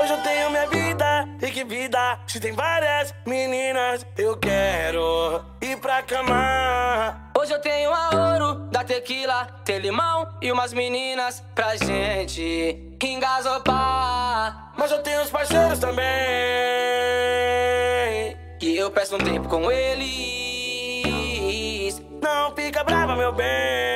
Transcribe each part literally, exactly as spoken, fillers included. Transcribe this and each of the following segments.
Hoje eu tenho minha vida, e que vida. Se tem várias meninas, eu quero ir pra cama. Hoje eu tenho a ouro da tequila, tem limão e umas meninas pra gente engasopar. Mas eu tenho os parceiros também, e eu peço um tempo com eles. não fica brava, meu bem.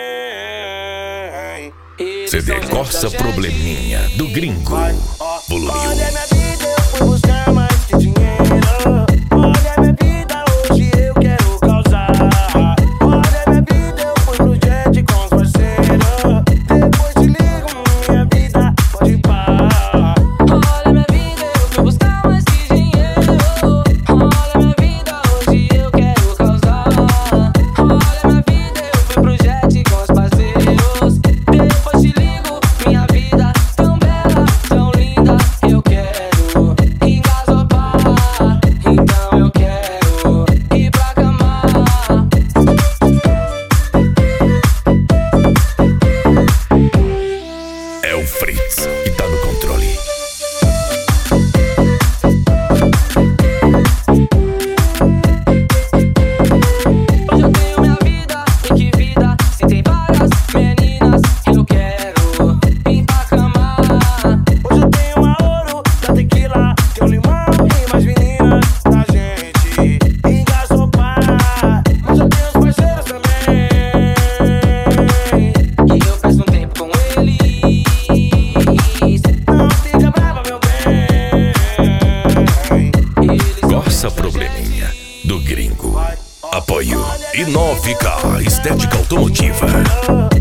Eles C D são gente Corsa da gente. Probleminha do Gringo. Volume Olha um. minha vida, eu fui buscar mais que dinheiro. Olha minha vida, hoje eu quero causar. Olha minha vida, eu fui pro jet com os parceiros. Depois te ligo, minha vida, pode ir pá. Olha minha vida, eu fui buscar mais que dinheiro. Olha minha vida, hoje eu quero causar. Olha minha vida, eu fui pro jet com os parceiros. Depois te ligo, minha vida tão bela, tão linda. Eu quero engasopar, então eu quero ir pra cama. É o Fritz que tá no controle. Hoje eu tenho minha vida, e que vida. Se tem várias meninas, eu quero ir pra cama. Hoje eu tenho a ouro da tequila, tem o limão e mais meninas pra gente engasopar. Mas eu tenho os parceiros também, E eu peço um tempo com eles. não fica brava, meu bem. Eles são Corsa gente da Probleminha gente. do Gringo. Apoio Inovica, estética automotiva.